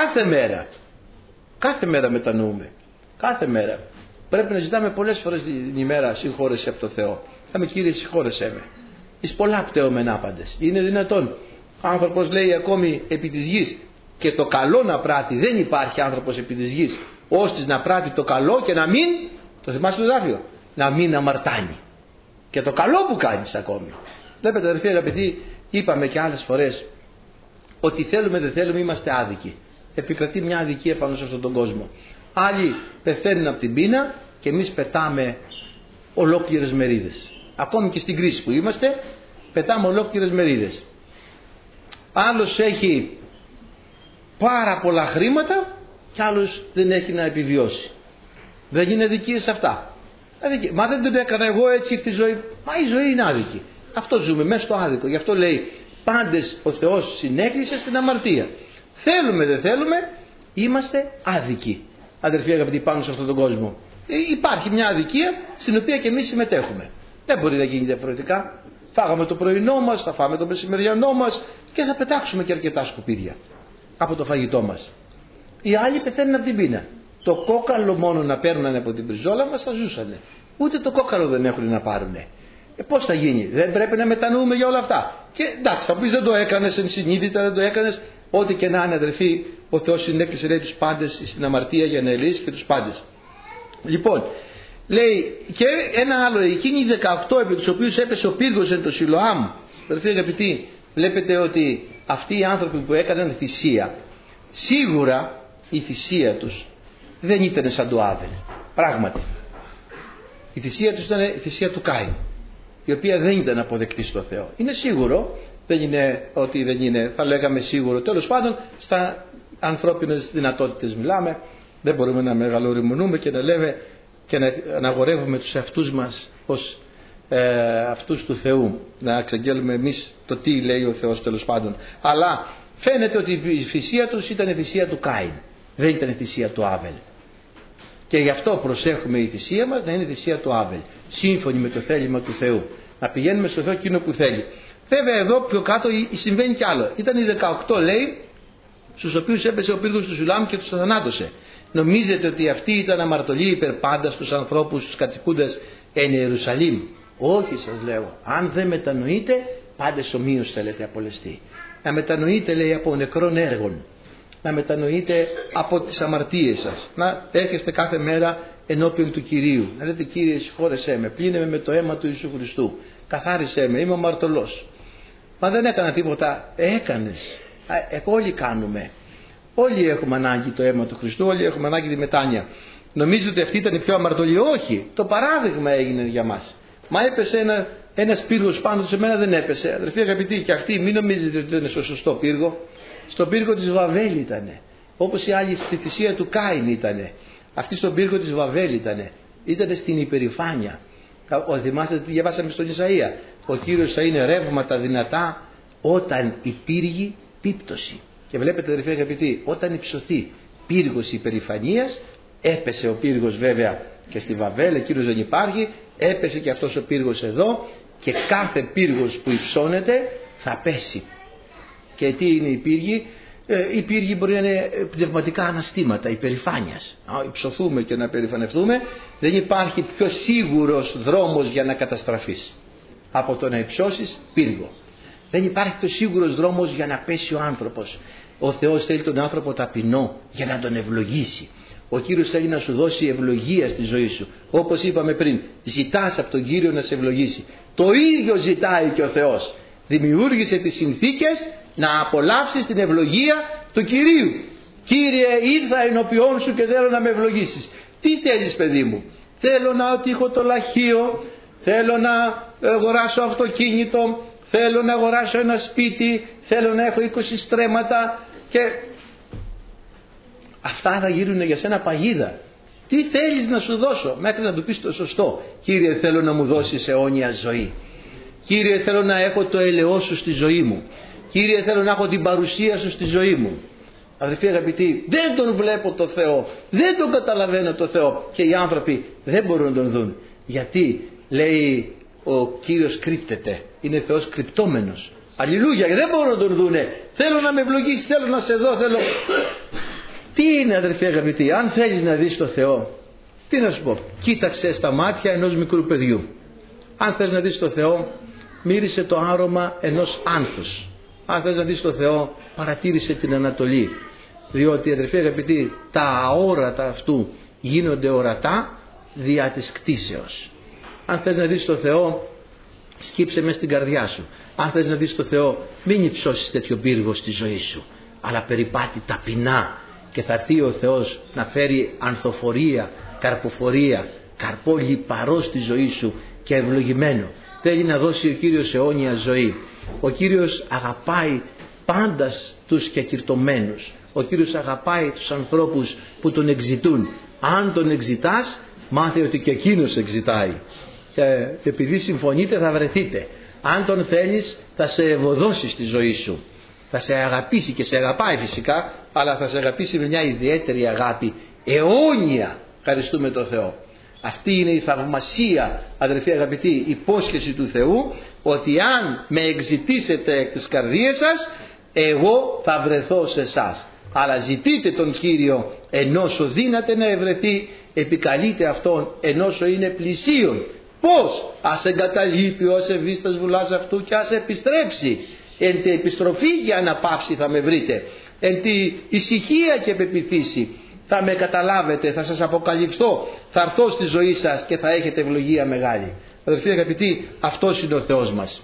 Κάθε μέρα μετανοούμε. Κάθε μέρα. Πρέπει να ζητάμε πολλές φορές την ημέρα συγχώρεση από το Θεό. Λέμε, Κύριε, συγχώρεσέ με. Εις πολλά πτέωμεν άπαντες. Είναι δυνατόν? Ο άνθρωπος, λέει, ακόμη επί της γης, και το καλό να πράττει. Δεν υπάρχει άνθρωπος επί της γης ώστις να πράττει το καλό και να μην, το θυμάσαι το δάφιο, να μην αμαρτάνει. Και το καλό που κάνεις ακόμη. Βλέπετε, αδερφοί αγαπητοί, είπαμε και άλλες φορές ότι θέλουμε δεν θέλουμε, είμαστε άδικοι. Επικρατεί μια αδικία πάνω σε αυτόν τον κόσμο. Άλλοι πεθαίνουν από την πείνα και εμείς πετάμε ολόκληρες μερίδες. Ακόμη και στην κρίση που είμαστε, πετάμε ολόκληρες μερίδες. Άλλος έχει πάρα πολλά χρήματα και άλλος δεν έχει να επιβιώσει. Δεν είναι αδικίες αυτά. Μα δεν τον έκανα εγώ έτσι στη ζωή. Μα η ζωή είναι άδικη. Αυτό ζούμε, μέσα στο άδικο. Γι' αυτό λέει, πάντες ο Θεός συνέκλεισε στην αμαρτία. Θέλουμε δεν θέλουμε, είμαστε άδικοι. Αδερφοί αγαπητοί, πάνω σε αυτόν τον κόσμο υπάρχει μια αδικία στην οποία και εμείς συμμετέχουμε. Δεν μπορεί να γίνει διαφορετικά. Φάγαμε το πρωινό μας, θα φάμε το μεσημεριανό μας και θα πετάξουμε και αρκετά σκουπίδια από το φαγητό μας. Οι άλλοι πεθαίνουν από την πείνα. Το κόκαλο μόνο να παίρνουν από την πριζόλα μας θα ζούσανε. Ούτε το κόκαλο δεν έχουν να πάρουνε. Πώς θα γίνει? Δεν πρέπει να μετανοούμε για όλα αυτά. Και εντάξει, θα πεις, δεν το έκανες ενσυνείδητα, δεν το έκανες. Ό,τι και να είναι, αδερφοί, ο Θεός συνέκλεισε, λέει, τους πάντες στην αμαρτία για να ελεήσει και τους πάντες. Λοιπόν, λέει και ένα άλλο, εκείνοι οι 18 επί τους οποίους έπεσε ο πύργος εν το Σιλοάμ. Αδερφοί αγαπητοί, βλέπετε ότι αυτοί οι άνθρωποι που έκαναν θυσία, σίγουρα η θυσία τους δεν ήταν σαν του Άβελ. Πράγματι. Η θυσία τους ήταν η θυσία του Κάιν, η οποία δεν ήταν αποδεκτή στο Θεό. Είναι σίγουρο, δεν είναι ότι δεν είναι, θα λέγαμε σίγουρο. Τέλος πάντων, στα ανθρώπινες δυνατότητες μιλάμε, δεν μπορούμε να μεγαλοριμονούμε και να λέμε και να αγορεύουμε τους εαυτούς μας ως αυτούς του Θεού, να εξαγγέλουμε εμείς το τι λέει ο Θεός, τέλος πάντων. Αλλά φαίνεται ότι η θυσία τους ήταν η θυσία του Κάιν, δεν ήταν η θυσία του Άβελ. Και γι' αυτό προσέχουμε η θυσία μας να είναι η θυσία του Άβελ, σύμφωνη με το θέλημα του Θεού. Να πηγαίνουμε στο Θεό εκείνο που θέλει. Βέβαια εδώ πιο κάτω συμβαίνει κι άλλο. Ήταν οι 18, λέει, στους οποίους έπεσε ο πύργος του Σιλοάμ και τους θανάτωσε. Νομίζετε ότι αυτοί ήταν αμαρτωλοί υπερπάντα στους ανθρώπους, στους κατοικούντες εν Ιερουσαλήμ? Όχι, σας λέω. Αν δεν μετανοείτε, πάντες ομοίως θέλετε απολεστεί. Να μετανοείτε, λέει, από νεκρών έργων. Να μετανοείτε από τις αμαρτίες σας. Να έρχεστε κάθε μέρα ενώπιον του Κυρίου. Να λέτε, Κύριε, συγχώρεσέ με, πλύνε με το αίμα του Ιησού Χριστού. Καθάρισέ με, είμαι αμαρτωλός. Μα δεν έκανα τίποτα. Έκανες. Όλοι κάνουμε. Όλοι έχουμε ανάγκη το αίμα του Χριστού, όλοι έχουμε ανάγκη τη μετάνοια. Νομίζετε ότι αυτή ήταν η πιο αμαρτωλή? Όχι. Το παράδειγμα έγινε για μας. Μα έπεσε ένας πύργος πάνω του, σε μένα δεν έπεσε. Αδερφοί αγαπητοί, και αυτοί μην νομίζετε ότι ήταν στο σωστό πύργο. Στον πύργο της Βαβέλ ήτανε. Όπως οι άλλοι στη θυσία του Κάιν ήτανε. Αυτοί στον πύργο της Βαβέλ ήτανε. Ήτανε στην υπερηφάνεια. Θυμάστε τι διαβάσαμε στον Ισαΐα? Ο Κύριος θα είναι ρεύματα δυνατά όταν υπήργει πίπτωση. Και βλέπετε, αδερφοί αγαπητοί, όταν υψωθεί πύργος υπερηφανίας, έπεσε ο πύργος βέβαια και στη Βαβέλ, εκείνος δεν υπάρχει, έπεσε και αυτός ο πύργος εδώ, και κάθε πύργος που υψώνεται θα πέσει. Και τι είναι οι πύργοι? Οι πύργοι μπορεί να είναι πνευματικά αναστήματα υπερηφάνειας. Αν υψωθούμε και να περηφανευτούμε, δεν υπάρχει πιο σίγουρος δρόμος για να καταστραφείς από το να υψώσεις πύργο. Δεν υπάρχει πιο σίγουρος δρόμος για να πέσει ο άνθρωπος. Ο Θεός θέλει τον άνθρωπο ταπεινό για να τον ευλογήσει. Ο Κύριος θέλει να σου δώσει ευλογία στη ζωή σου. Όπως είπαμε πριν, ζητάς από τον Κύριο να σε ευλογήσει. Το ίδιο ζητάει και ο Θεός. Δημιούργησε τις συνθήκες να απολαύσεις την ευλογία του Κυρίου. Κύριε, ήρθα ενώπιόν σου και θέλω να με ευλογήσεις. Τι θέλεις, παιδί μου? Θέλω να τύχω το λαχείο, θέλω να αγοράσω αυτοκίνητο, θέλω να αγοράσω ένα σπίτι, θέλω να έχω 20 στρέμματα, και αυτά θα γίνουν για σένα παγίδα. Τι θέλεις να σου δώσω? Μέχρι να του πεις το σωστό. Κύριε, θέλω να μου δώσεις αιώνια ζωή. Κύριε, θέλω να έχω το έλεος σου στη ζωή μου. Κύριε, θέλω να έχω την παρουσία σου στη ζωή μου. Αδελφοί αγαπητοί, δεν τον βλέπω το Θεό, δεν τον καταλαβαίνω το Θεό, και οι άνθρωποι δεν μπορούν να τον δουν. Γιατί, λέει, ο Κύριος κρύπτεται, είναι Θεός κρυπτόμενος. Αλληλούια, δεν μπορούν να τον δούνε. Θέλω να με ευλογήσεις, θέλω να σε δω, θέλω. Τι είναι, αδελφοί αγαπητοί, αν θέλεις να δεις το Θεό, τι να σου πω, κοίταξε στα μάτια ενός μικρού παιδιού. Αν θες να δεις το Θεό, μύρισε το άρωμα ενός άνθους. Αν θες να δεις το Θεό, παρατήρησε την Ανατολή. Διότι, αδελφοί αγαπητοί, τα αόρατα αυτού γίνονται ορατά δια της κτήσεως. Αν θες να δεις το Θεό, σκύψε μες στην καρδιά σου. Αν θες να δεις το Θεό, μην υψώσεις τέτοιο πύργο στη ζωή σου, αλλά περιπάτη ταπεινά, και θα έρθει ο Θεός να φέρει ανθοφορία, καρποφορία, καρπό λιπαρό στη ζωή σου και ευλογημένο. Θέλει να δώσει ο Κύριος αιώνια ζωή. Ο Κύριος αγαπάει πάντα τους κεκυρτωμένους. Ο Κύριος αγαπάει τους ανθρώπους που τον εξητούν. Αν τον εξητάς, μάθε ότι και εκείνος εξητάει. Και επειδή συμφωνείτε θα βρεθείτε. Αν τον θέλεις, θα σε ευωδώσει στη ζωή σου. Θα σε αγαπήσει, και σε αγαπάει φυσικά, αλλά θα σε αγαπήσει με μια ιδιαίτερη αγάπη αιώνια. Ευχαριστούμε τον Θεό. Αυτή είναι η θαυμασία, αδελφοί αγαπητοί, υπόσχεση του Θεού, ότι αν με εξητήσετε εκ της καρδίας σας, εγώ θα βρεθώ σε εσάς. Αλλά ζητείτε τον Κύριο ενώσο δύναται να ευρεθεί, επικαλείτε Αυτόν ενώσο είναι πλησίον. Πώς? Ας εγκαταλείπει ο ασεβίστας βουλάς αυτού και ας επιστρέψει. Εν τη επιστροφή και αναπαύση θα με βρείτε. Εν τη ησυχία και πεποιθήσει θα με καταλάβετε, θα σας αποκαλυφθώ, θα έρθω στη ζωή σας και θα έχετε ευλογία μεγάλη. Αδελφοί αγαπητοί, αυτός είναι ο Θεός μας.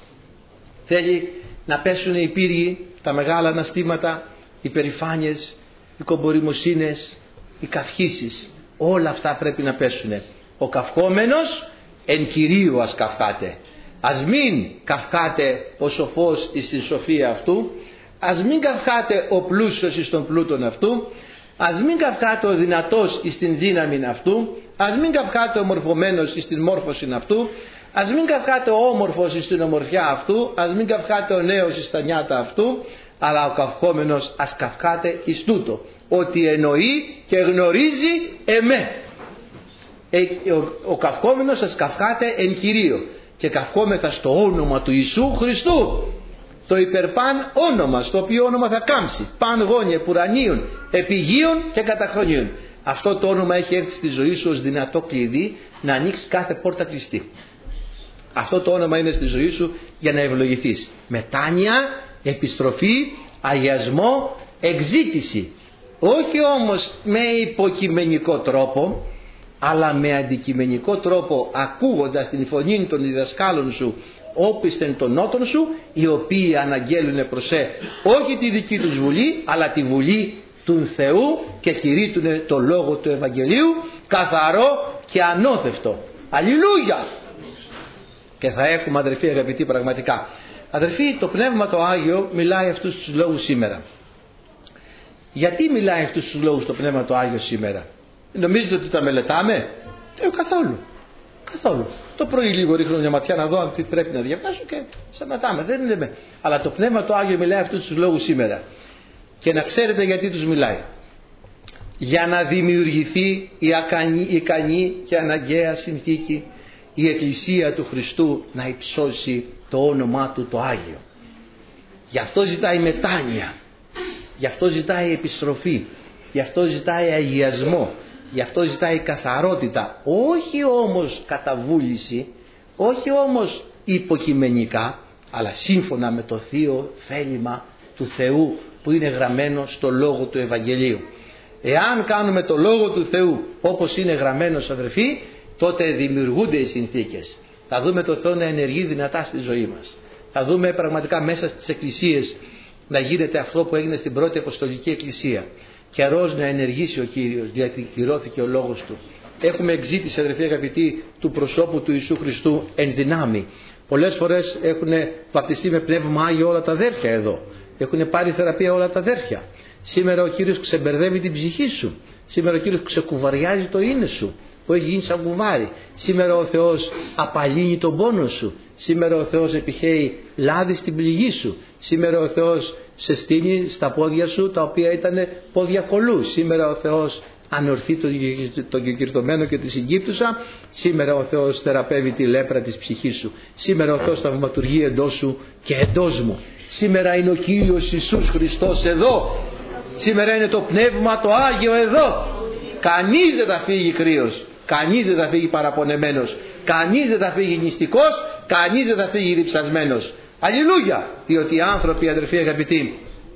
Θέλει να πέσουν οι πύργοι, τα μεγάλα αναστήματα, οι περηφάνειες, οι κομπορημοσύνες, οι καυχήσεις. Όλα αυτά πρέπει να πέσουν. Ο καυχόμενος εν Κυρίου ας καυχάτε. Ας μην καυχάτε ο σοφός εις την σοφία αυτού, ας μην καυχάτε ο πλούσιος εις τον πλούτον αυτού, ας μην καυχάτε ο δυνατός εις την δύναμη αυτού, ας μην καυχάτε ο μορφωμένος εις την μόρφωση αυτού, ας μην καυχάτε ο όμορφος εις την ομορφιά αυτού, ας μην καυχάτε ο νέος εις τα νιάτα αυτού, αλλά ο καυχόμενος ας καυχάτε εις τούτο, ότι εννοεί και γνωρίζει εμέ. Ο καυχόμενος ας καυχάτε εν Κυρίω, και καυχόμεθα στο όνομα του Ιησού Χριστού, το υπερπάν όνομα, στο οποίο όνομα θα κάμψει παν γόνια πουρανίων, επιγείων και καταχρονίων. Αυτό το όνομα έχει έρθει στη ζωή σου ως δυνατό κλειδί να ανοίξει κάθε πόρτα κλειστή. Αυτό το όνομα είναι στη ζωή σου για να ευλογηθείς. Μετάνοια, επιστροφή, αγιασμό, εξήτηση. Όχι όμως με υποκειμενικό τρόπο, αλλά με αντικειμενικό τρόπο, ακούγοντας την φωνή των διδασκάλων σου, όπισθεν των νότων σου, οι οποίοι αναγγέλουν προς όχι τη δική τους βουλή, αλλά τη βουλή του Θεού, και κηρύττουν το λόγο του Ευαγγελίου καθαρό και ανώθευτο. Αλληλούια! Και θα έχουμε, αδερφοί αγαπητοί, πραγματικά. Αδερφοί, το Πνεύμα το Άγιο μιλάει αυτούς τους λόγους σήμερα. Γιατί μιλάει αυτούς τους λόγους το Πνεύμα το Άγιο σήμερα? Νομίζετε ότι τα μελετάμε? Καθόλου. Το πρωί λίγο ρίχνω μια ματιά να δω τι πρέπει να διαβάσω και σταματάμε. Δεν είναι. Αλλά το Πνεύμα το Άγιο μιλάει αυτούς τους λόγους σήμερα. Και να ξέρετε γιατί τους μιλάει. Για να δημιουργηθεί η ικανή και αναγκαία συνθήκη, η Εκκλησία του Χριστού να υψώσει το όνομά Του το Άγιο. Γι' αυτό ζητάει μετάνοια. Γι' αυτό ζητάει επιστροφή. Γι' αυτό ζητάει αγιασμό. Γι' αυτό ζητάει καθαρότητα. Όχι όμως καταβούληση, όχι όμως υποκειμενικά, αλλά σύμφωνα με το θείο θέλημα του Θεού που είναι γραμμένο στο λόγο του Ευαγγελίου. Εάν κάνουμε το λόγο του Θεού όπως είναι γραμμένος, αδερφοί, τότε δημιουργούνται οι συνθήκες. Θα δούμε το Θεό να ενεργεί δυνατά στη ζωή μας. Θα δούμε πραγματικά μέσα στις εκκλησίες να γίνεται αυτό που έγινε στην πρώτη Αποστολική Εκκλησία. Καιρός να ενεργήσει ο Κύριος, γιατί κυρώθηκε ο λόγος Του. Έχουμε εξήτηση, αδερφοί αγαπητοί, του προσώπου του Ιησού Χριστού εν δυνάμει. Πολλές φορές έχουν βαπτιστεί με Πνεύμα Άγιο όλα τα αδέρφια εδώ. Έχουν πάρει θεραπεία όλα τα αδέρφια. Σήμερα ο Κύριος ξεμπερδεύει την ψυχή σου. Σήμερα ο Κύριος ξεκουβαριάζει το είναι σου που έχει γίνει σαν κουβάρι. Σήμερα ο Θεός απαλύνει τον πόνο σου. Σήμερα ο Θεός επιχαίει λάδι στην πληγή σου. Σήμερα ο Θεός σε στείνει στα πόδια σου τα οποία ήταν πόδια κολού. Σήμερα ο Θεός ανορθεί τον κεκυρτωμένο και τη συγκύπτουσα. Σήμερα ο Θεός θεραπεύει τη λέπρα της ψυχής σου. Σήμερα ο Θεός θαυματουργεί εντός σου και εντός μου. Σήμερα είναι ο Κύριος Ιησούς Χριστός εδώ. Σήμερα είναι το Πνεύμα το Άγιο εδώ. Κανείς δεν θα φύγει κρύος. Κανείς δεν θα φύγει παραπονεμένος. Κανείς δεν θα φύγει νηστικός. Κανείς δεν θα φύγει ριψασμένος. Αλληλούια! Διότι οι άνθρωποι, αδερφοί αγαπητοί,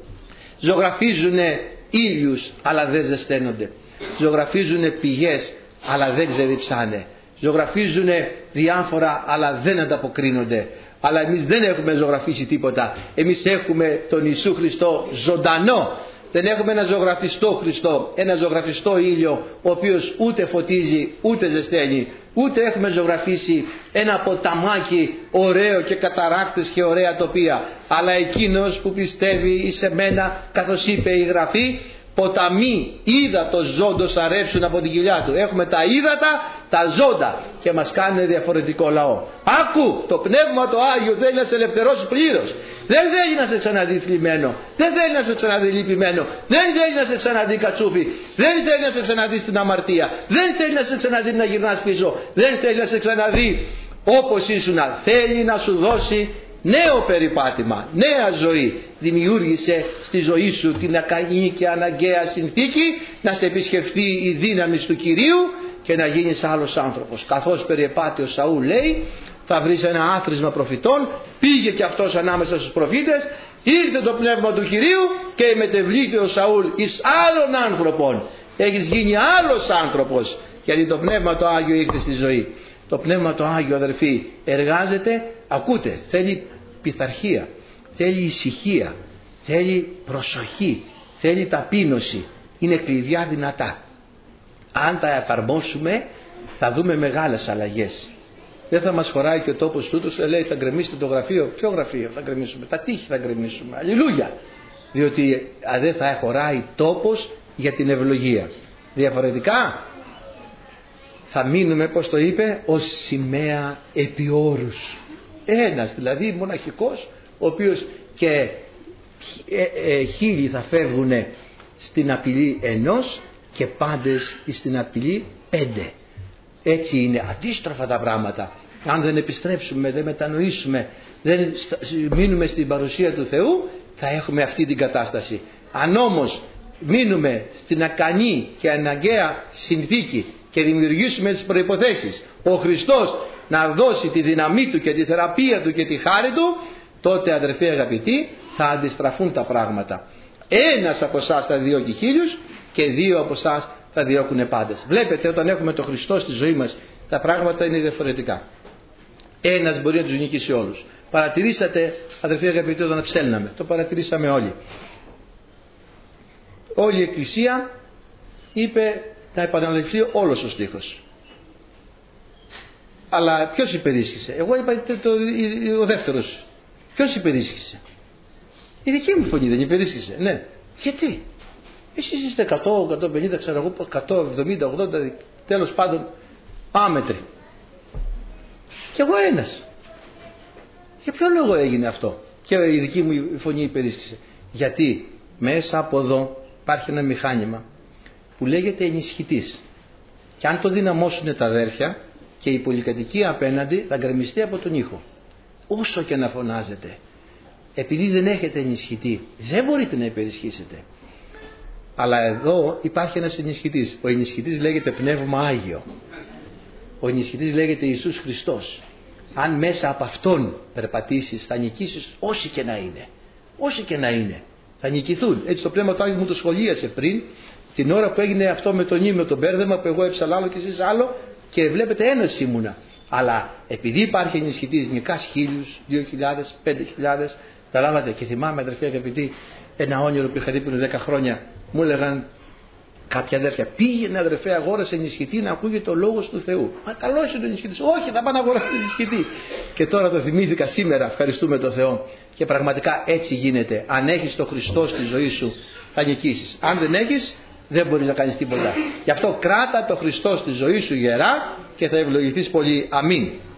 ζωγραφίζουν ήλιους αλλά δεν ζεσταίνονται. Ζωγραφίζουν πηγές αλλά δεν ξεριψάνε. Ζωγραφίζουν διάφορα αλλά δεν ανταποκρίνονται. Αλλά εμείς δεν έχουμε ζωγραφίσει τίποτα. Εμείς έχουμε τον Ιησού Χριστό ζωντανό. Δεν έχουμε ένα ζωγραφιστό Χριστό, ένα ζωγραφιστό ήλιο, ο οποίος ούτε φωτίζει ούτε ζεσταίνει. Ούτε έχουμε ζωγραφίσει ένα ποταμάκι ωραίο και καταράκτες και ωραία τοπία. Αλλά εκείνος που πιστεύει σε μένα, καθώς είπε η Γραφή, ποταμοί ύδατος ζώντος θα ρεύσουν από την κοιλιά του. Έχουμε τα ύδατα, τα ζώντα και μας κάνει διαφορετικό λαό. Άκου, το Πνεύμα το Άγιο θέλει να σε ελευθερώσει πλήρως. Δεν θέλει να σε ξαναδεί θλιμμένο, δεν θέλει να σε ξαναδεί λυπημένο, δεν θέλει να σε ξαναδεί κατσούφι, δεν θέλει να σε ξαναδεί στην αμαρτία, δεν θέλει να σε ξαναδεί να γυρνάς πίσω, δεν θέλει να σε ξαναδεί όπως ήσουν. Θέλει να σου δώσει νέο περιπάτημα, νέα ζωή. Δημιούργησε στη ζωή σου την ακαή και αναγκαία συνθήκη να σε επισκεφθεί η δύναμη του Κυρίου και να γίνεις άλλος άνθρωπος. Καθώς περιεπάται ο Σαούλ, λέει, θα βρεις ένα άθροισμα προφητών, πήγε και αυτός ανάμεσα στους προφήτες, ήρθε το Πνεύμα του Κυρίου και μετεβλήθη ο Σαούλ εις άλλων άνθρωπων. Έχεις γίνει άλλος άνθρωπος, γιατί το Πνεύμα το Άγιο ήρθε στη ζωή. Το Πνεύμα το Άγιο, αδερφοί, εργάζεται, ακούτε, θέλει πειθαρχία, θέλει ησυχία, θέλει προσοχή, θέλει ταπείνωση. Είναι κλειδιά δυνατά. Αν τα εφαρμόσουμε θα δούμε μεγάλες αλλαγές. Δεν θα μας χωράει και ο τόπος τούτος, λέει θα γκρεμίσετε το γραφείο. Ποιο γραφείο θα γκρεμίσουμε? Τα τείχη θα γκρεμίσουμε. Αλληλούια! Διότι δεν θα χωράει τόπος για την ευλογία. Διαφορετικά θα μείνουμε, πως το είπε, ως σημαία επί όρους. Ένας δηλαδή μοναχικός, ο οποίος και χίλιοι θα φεύγουν στην απειλή ενός και πάντες στην απειλή 5. Έτσι είναι αντίστροφα τα πράγματα. Αν δεν επιστρέψουμε, δεν μετανοήσουμε, δεν μείνουμε στην παρουσία του Θεού, θα έχουμε αυτή την κατάσταση. Αν όμως μείνουμε στην ακανή και αναγκαία συνθήκη και δημιουργήσουμε τις προϋποθέσεις, ο Χριστός να δώσει τη δύναμή του και τη θεραπεία του και τη χάρη του, τότε, αδερφοί αγαπητοί, θα αντιστραφούν τα πράγματα. Ένας από εσάς θα διώκει χίλιους και 2 από εσάς θα διώκουν πάντες. Βλέπετε, όταν έχουμε τον Χριστό στη ζωή μας, τα πράγματα είναι διαφορετικά. Ένας μπορεί να τους νικήσει όλους. Παρατηρήσατε, αδερφοί αγαπητοί, όταν ψέλναμε, το παρατηρήσαμε όλοι. Όλη η Εκκλησία είπε να επαναληφθεί όλος ο στίχος. Αλλά ποιος υπερίσχυσε? Εγώ είπα ο δεύτερος. Ποιος υπερίσχυσε? Η δική μου φωνή δεν υπερίσχυσε? Ναι. Γιατί? Εσείς είστε 100, 150, ξέρω εγώ, 170, 80, τέλος πάντων άμετροι. Και εγώ ένας. Για ποιο λόγο έγινε αυτό? Και η δική μου φωνή υπερίσχυσε? Γιατί μέσα από εδώ υπάρχει ένα μηχάνημα που λέγεται ενισχυτής. Και αν το δυναμώσουν τα αδέρφια και η πολυκατοικία απέναντι, θα γκρεμιστεί από τον ήχο. Όσο και να φωνάζετε, επειδή δεν έχετε ενισχυτή, δεν μπορείτε να υπερισχύσετε. Αλλά εδώ υπάρχει ένας ενισχυτής. Ο ενισχυτής λέγεται Πνεύμα Άγιο. Ο ενισχυτής λέγεται Ιησούς Χριστός. Αν μέσα από Αυτόν περπατήσεις, θα νικήσεις όσοι και να είναι. Όσοι και να είναι. Θα νικηθούν. Έτσι το Πνεύμα του Άγιο μου το σχολίασε πριν, την ώρα που έγινε αυτό με τον ύμνο, το μπέρδεμα, που εγώ έψαλα άλλο και εσείς άλλο, και βλέπετε ένας ήμουνα. Αλλά επειδή υπάρχει ενισχυτής, νικάς 1.000, 2.000, 5.000, τα λάβατε. Και θυμάμαι, αδερφοί αγαπητοί, ένα όνειρο που είχα δει πριν 10 χρόνια. Μου έλεγαν Κάποια αδέρφια, πήγαινε αδερφέ, αγόρασε ενισχυτή να ακούγεται ο λόγος του Θεού. Μα καλώς είναι το ενισχυτή. Όχι, θα πάω να αγοράσω ενισχυτή. Και τώρα το θυμήθηκα σήμερα, ευχαριστούμε τον Θεό. Και πραγματικά έτσι γίνεται. Αν έχεις τον Χριστό στη ζωή σου, θα νικήσεις. Αν δεν έχεις, δεν μπορείς να κάνεις τίποτα. Γι' αυτό κράτα τον Χριστό στη ζωή σου γερά και θα ευλογηθείς πολύ. Αμήν.